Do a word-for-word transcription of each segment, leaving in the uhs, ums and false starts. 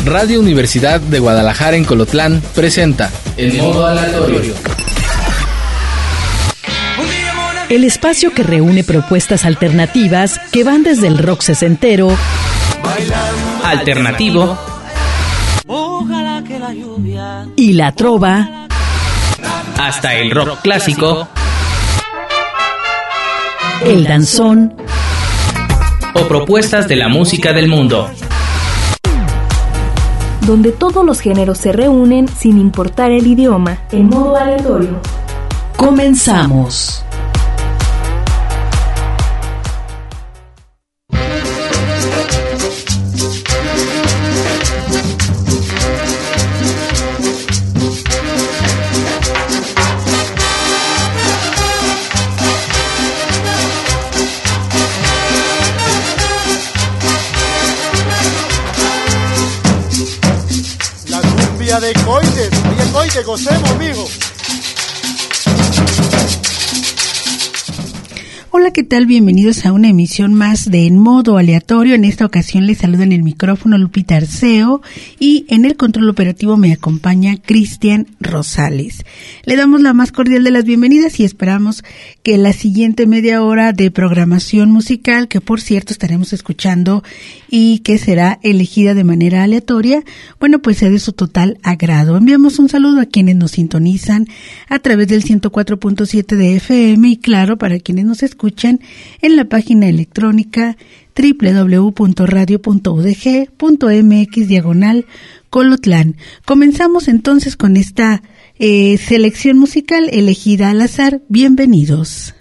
Radio Universidad de Guadalajara en Colotlán presenta El Modo Aleatorio. El espacio que reúne propuestas alternativas que van desde el rock sesentero, alternativo y la trova, hasta el rock clásico, el danzón o propuestas de la música del mundo. Donde todos los géneros se reúnen sin importar el idioma, en modo aleatorio. Comenzamos. De coites, oye coite, gocemos, amigo. Hola, ¿qué tal? Bienvenidos a una emisión más de En Modo Aleatorio. En esta ocasión les saluda en el micrófono Lupita Arceo y en el control operativo me acompaña Cristian Rosales. Le damos la más cordial de las bienvenidas y esperamos que la siguiente media hora de programación musical, que por cierto estaremos escuchando y que será elegida de manera aleatoria, bueno, pues sea de su total agrado. Enviamos un saludo a quienes nos sintonizan a través del ciento cuatro punto siete de F M y claro, para quienes nos escuchan en la página electrónica doble u doble u doble u punto radio punto u d g punto m x diagonal Colotlán. Comenzamos entonces con esta eh, selección musical elegida al azar. Bienvenidos.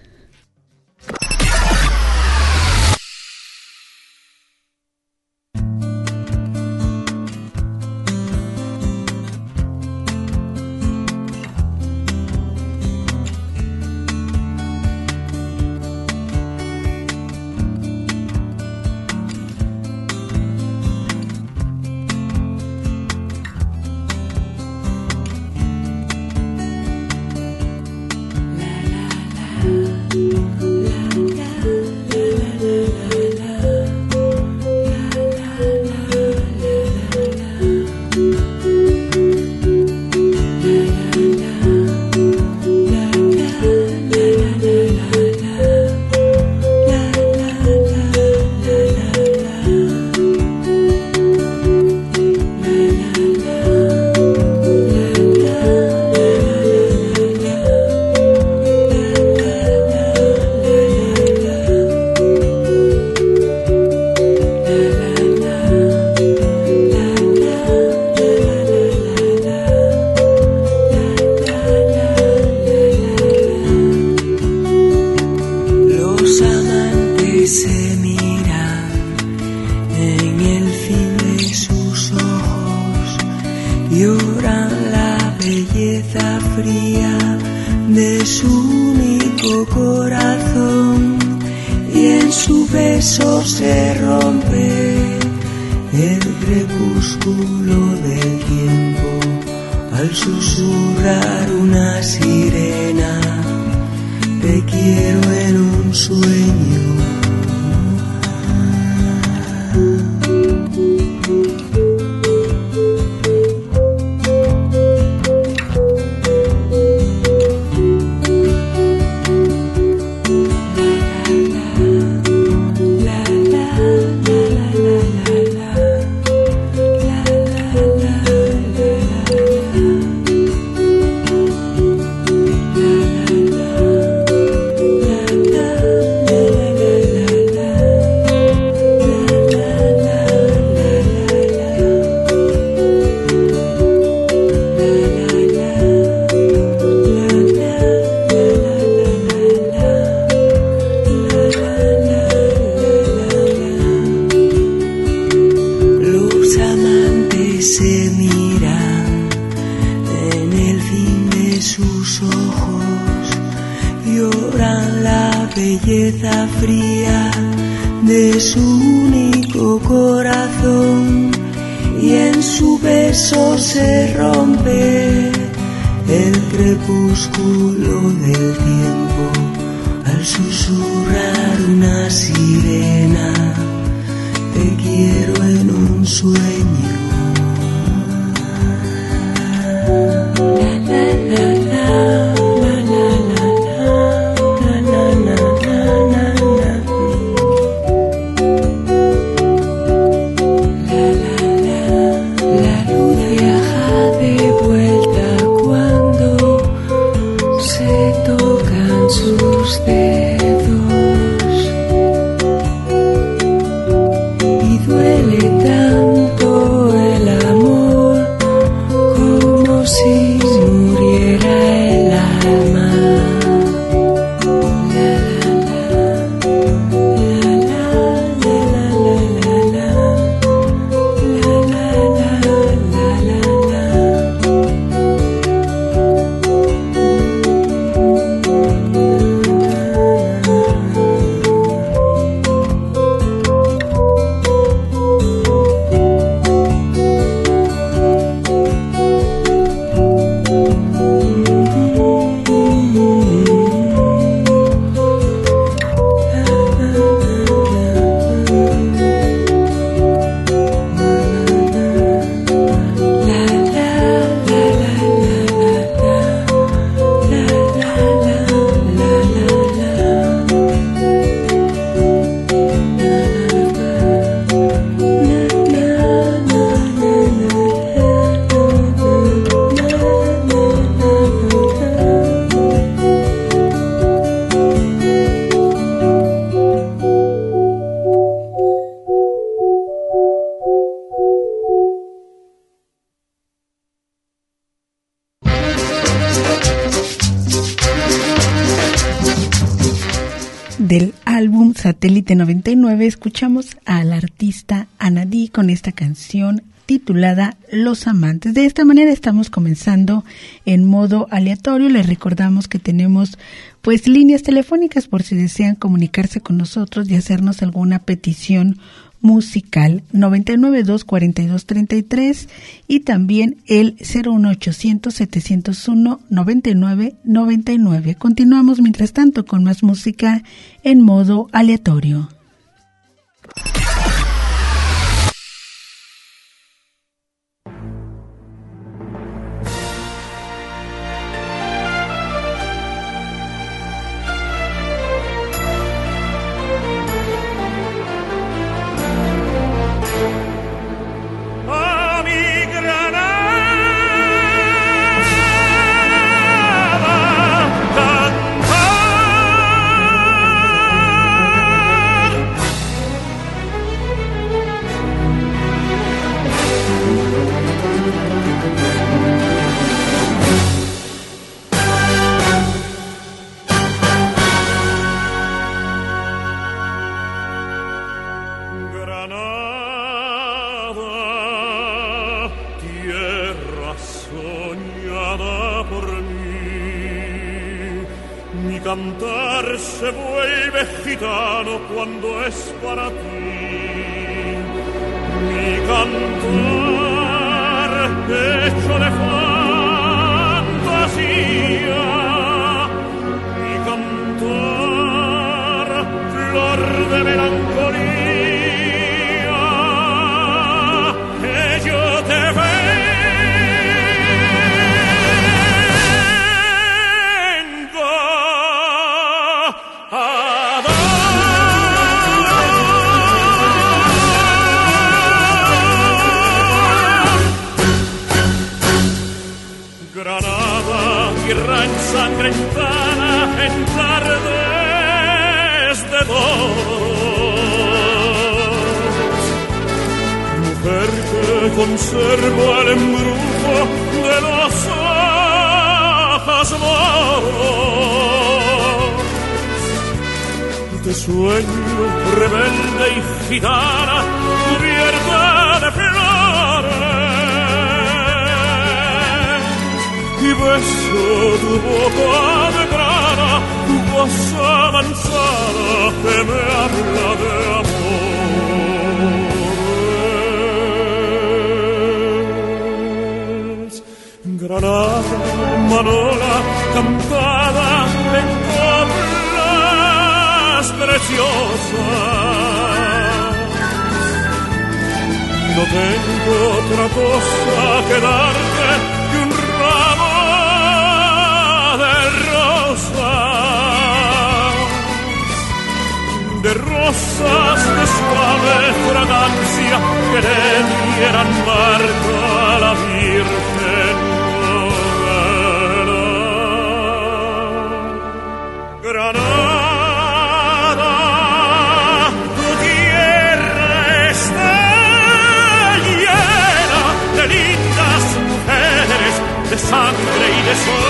belleza fría de su único corazón, y en su beso se rompe el crepúsculo del tiempo, al susurrar una sirena, te quiero en un sueño. del álbum Satélite noventa y nueve, escuchamos al artista Anadí con esta canción titulada Los Amantes. De esta manera estamos comenzando en modo aleatorio. Les recordamos que tenemos pues líneas telefónicas por si desean comunicarse con nosotros y hacernos alguna petición musical, noventa y nueve, dos cuarenta y dos, treinta y tres, y también el cero uno ochocientos, setecientos uno, noventa y nueve, noventa y nueve. Continuamos mientras tanto con más música en modo aleatorio. Cantar se vuelve gitano cuando es para ti. Mi cantar hecho de fantasía, mi cantar flor de melancolía, que yo te veo. Ensangrentada en tardes de dos, mujer que conserva el embrujo de los ojos moros, de sueño rebelde y gitana cubierta de flores, y beso tu boca de grana, tu voz avanzada que me habla de amores. Granada, Manola, cantada en coplas preciosas, no tengo otra cosa que darte que un ramo de rosas, de rosas de suave fragancia que le dieran marca a la Virgen Granada. Granada, tu tierra está llena de lindas mujeres, de sangre y de sol.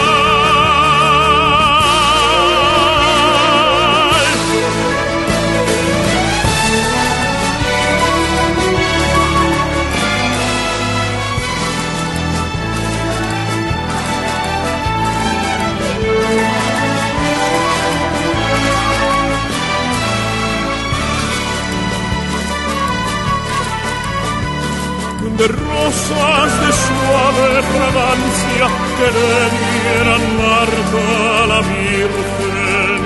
De rosas de suave fragancia que le dieran marca a la Virgen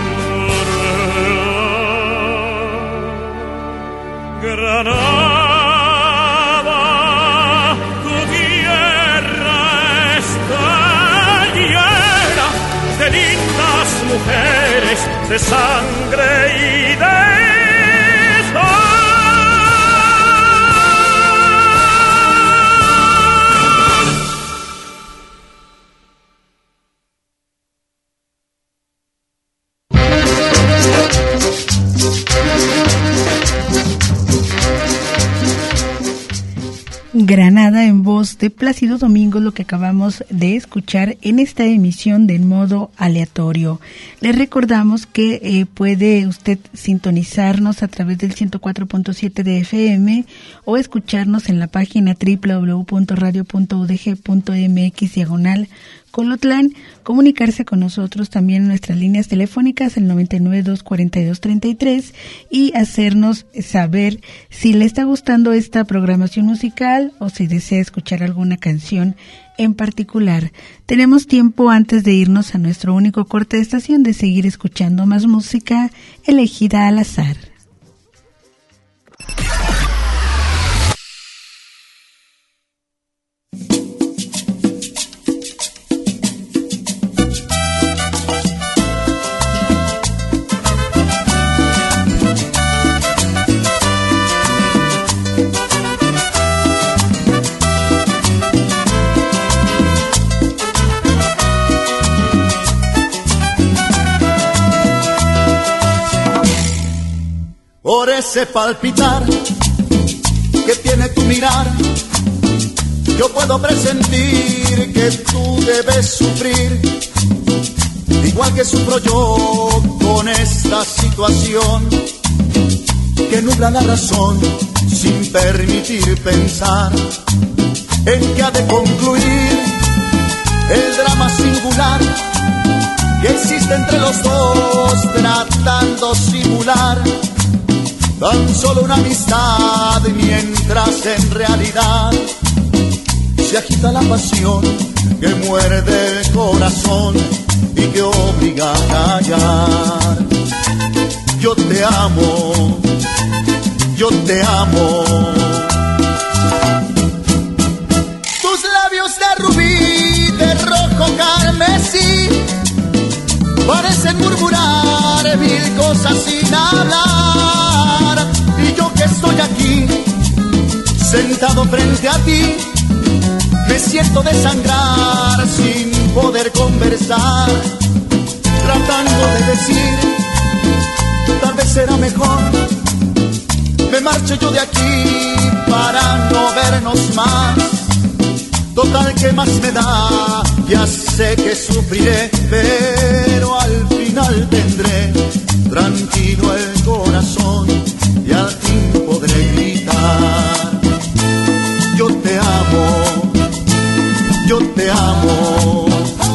Granada, tu tierra está llena de lindas mujeres, de sangre y de sol. Granada en voz de Plácido Domingo, lo que acabamos de escuchar en esta emisión de En Modo Aleatorio. Les recordamos que eh, puede usted sintonizarnos a través del ciento cuatro punto siete de F M o escucharnos en la página doble u doble u doble u punto radio punto u d g punto m x diagonal Colotlán, comunicarse con nosotros también en nuestras líneas telefónicas, el noventa y nueve, dos cuarenta y dos, treinta y tres, y hacernos saber si le está gustando esta programación musical o si desea escuchar alguna canción en particular. Tenemos tiempo antes de irnos a nuestro único corte de estación de seguir escuchando más música elegida al azar. Por ese palpitar que tiene tu mirar, yo puedo presentir que tú debes sufrir, igual que sufro yo con esta situación que nubla la razón sin permitir pensar en que ha de concluir el drama singular que existe entre los dos, tratando simular tan solo una amistad, mientras en realidad se agita la pasión que muerde el corazón y que obliga a callar. Yo te amo, yo te amo. Tus labios de rubí, de rojo carmesí, parecen murmurar mil cosas sin hablar. Y yo que estoy aquí, sentado frente a ti, me siento desangrar sin poder conversar, tratando de decir, tal vez será mejor me marche yo de aquí para no vernos más. Total, ¿qué más me da? Ya sé que sufriré, pero al final tendré tranquilo el corazón y al fin podré gritar. Yo te amo, yo te amo.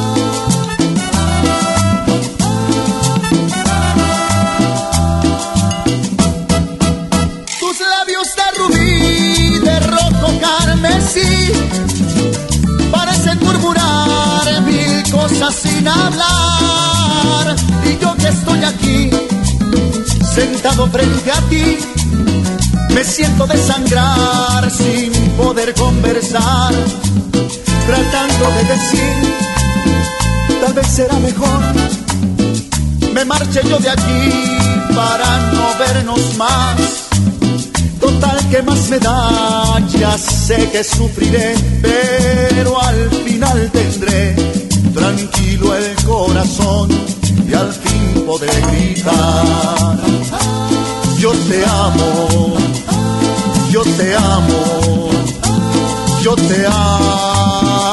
Tus labios de rubí, de rojo carmesí, parecen murmurar mil cosas sin hablar. Y yo que estoy aquí, sentado frente a ti, me siento desangrar sin poder conversar, tratando de decir, tal vez será mejor me marche yo de aquí para no vernos más. Total, ¿qué más me da? Ya sé que sufriré, pero al final tendré tranquilo el corazón y al fin podré gritar. Yo te amo, yo te amo, yo te amo.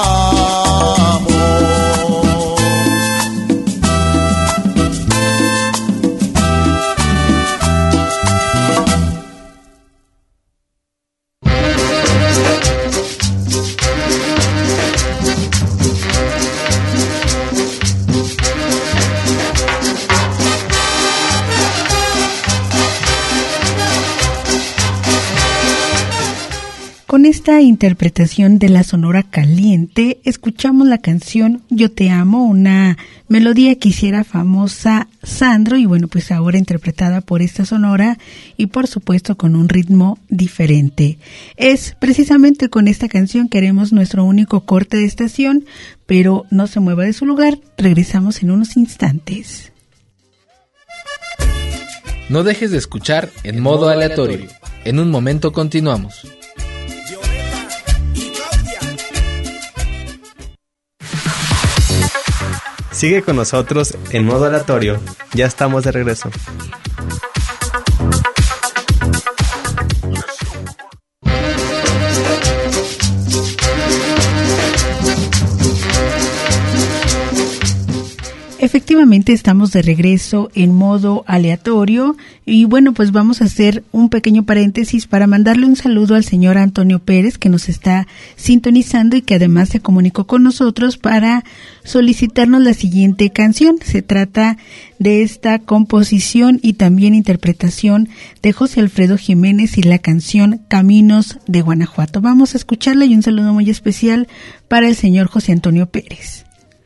Con esta interpretación de la Sonora Caliente, escuchamos la canción Yo te amo, una melodía que hiciera famosa Sandro, y bueno, pues ahora interpretada por esta Sonora y por supuesto con un ritmo diferente. Es precisamente con esta canción que haremos nuestro único corte de estación, pero no se mueva de su lugar, regresamos en unos instantes. No dejes de escuchar En Modo Aleatorio. En un momento continuamos. Sigue con nosotros en Modo Aleatorio. Ya estamos de regreso. Efectivamente, estamos de regreso en modo aleatorio y bueno, pues vamos a hacer un pequeño paréntesis para mandarle un saludo al señor Antonio Pérez, que nos está sintonizando y que además se comunicó con nosotros para solicitarnos la siguiente canción. Se trata de esta composición y también interpretación de José Alfredo Jiménez y la canción Caminos de Guanajuato. Vamos a escucharla y un saludo muy especial para el señor José Antonio Pérez.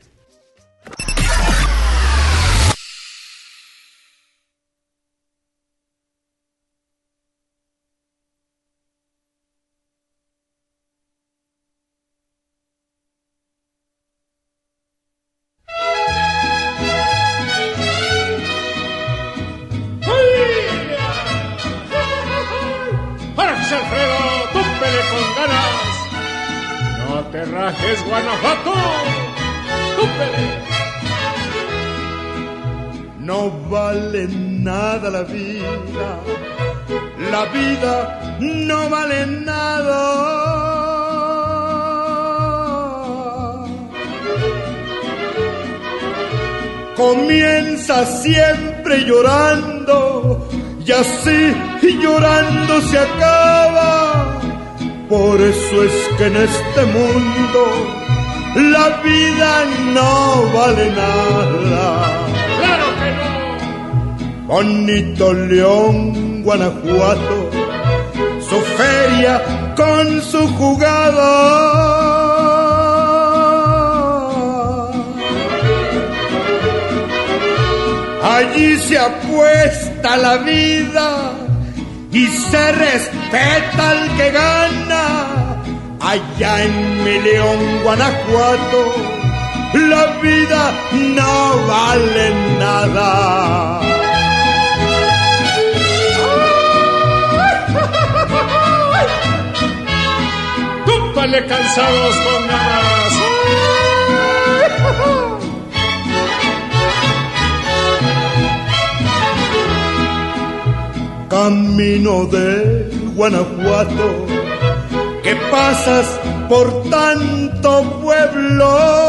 Rajes Guanajuato, túpele. No vale nada la vida, la vida no vale nada. Comienza siempre llorando y así llorando se acaba. Por eso es que en este mundo la vida no vale nada. ¡Claro que no! Bonito León, Guanajuato, su feria con su jugada. Allí se apuesta la vida y se respeta al que gana. Allá en mi León, Guanajuato, la vida no vale nada. ¡Túpale cansados con ganas! Camino de Guanajuato, que pasas por tanto pueblo.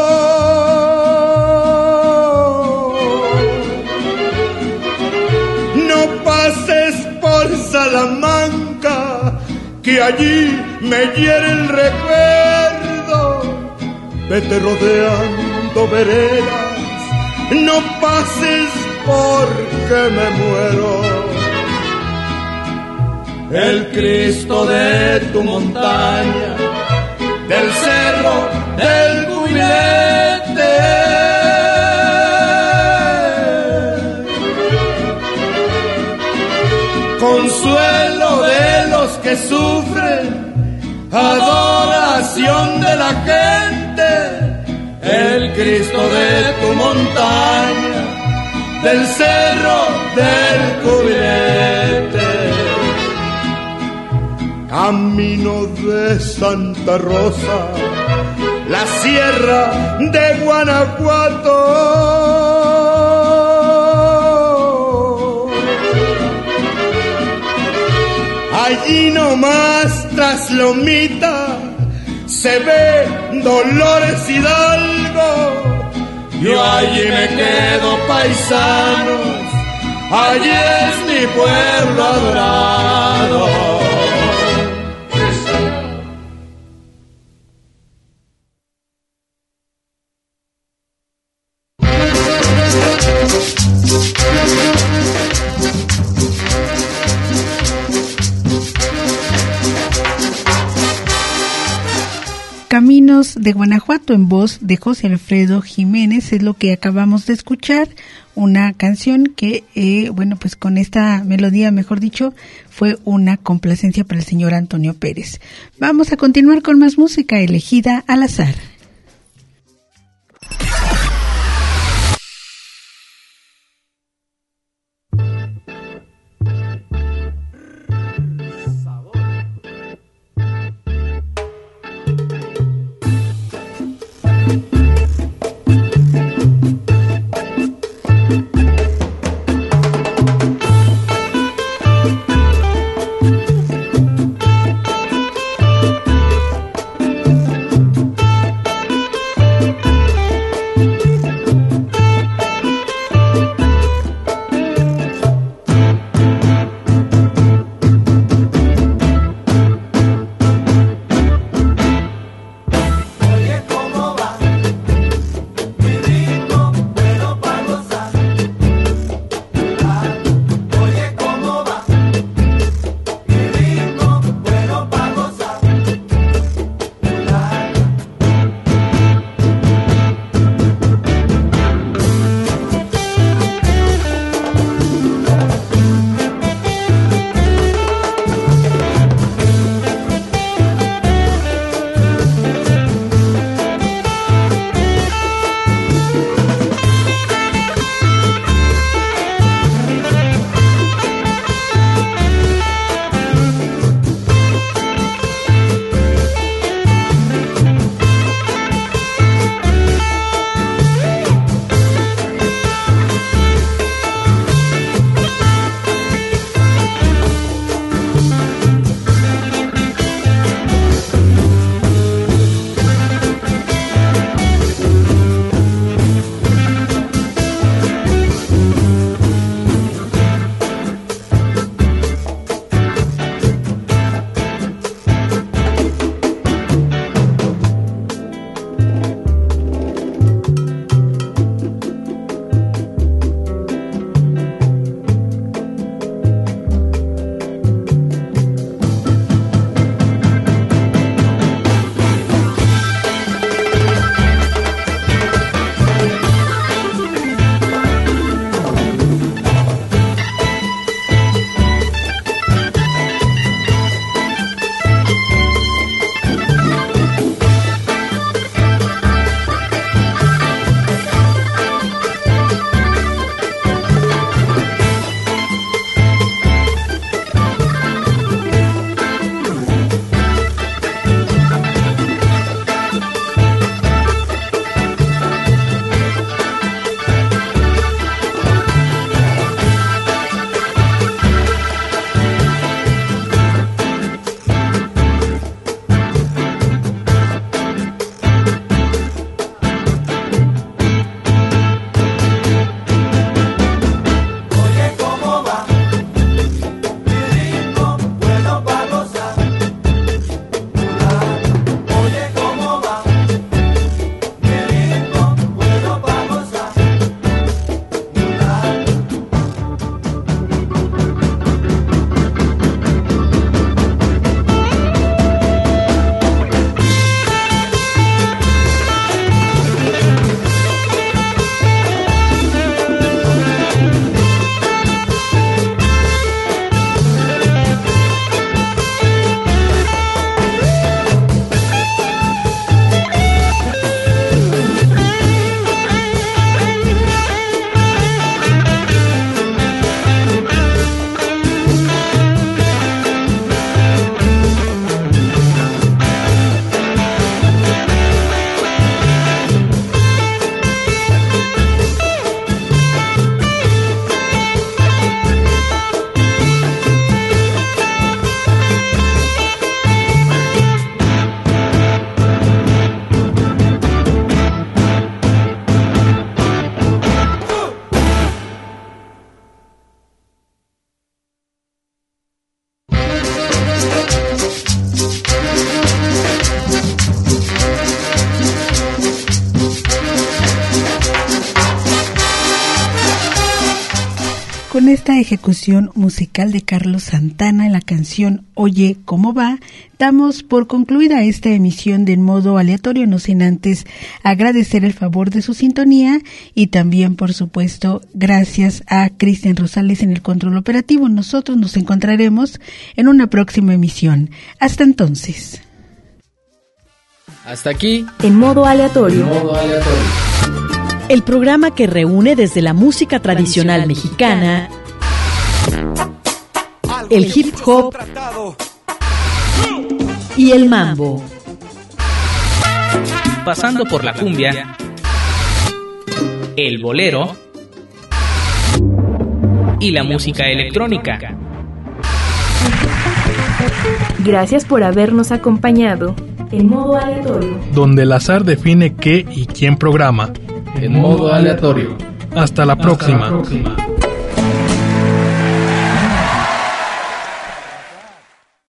No pases por Salamanca, que allí me hiere el recuerdo. Vete rodeando veredas, no pases porque me muero. El Cristo de tu montaña, del cerro del Cubilete, consuelo de los que sufren, adoración de la gente. El Cristo de tu montaña, del cerro del Cubilete. Camino de Santa Rosa, la sierra de Guanajuato. Allí nomás tras Lomita se ve Dolores Hidalgo. Yo allí me quedo, paisanos, allí es mi pueblo adorado. Caminos de Guanajuato, en voz de José Alfredo Jiménez, es lo que acabamos de escuchar, una canción que, eh, bueno, pues con esta melodía, mejor dicho, fue una complacencia para el señor Antonio Pérez. Vamos a continuar con más música elegida al azar. con esta ejecución musical de Carlos Santana en la canción Oye, ¿cómo va?, damos por concluida esta emisión de En Modo Aleatorio, no sin antes agradecer el favor de su sintonía y también, por supuesto, gracias a Cristian Rosales en el control operativo. Nosotros nos encontraremos en una próxima emisión. Hasta entonces. Hasta aquí, En Modo Aleatorio. En Modo Aleatorio. El programa que reúne desde la música tradicional mexicana, el hip hop y el mambo, pasando por la cumbia, el bolero y la música electrónica. Gracias por habernos acompañado. En Modo Aleatorio. Donde el azar define qué y quién programa. En Modo Aleatorio. Hasta la Hasta próxima. la próxima.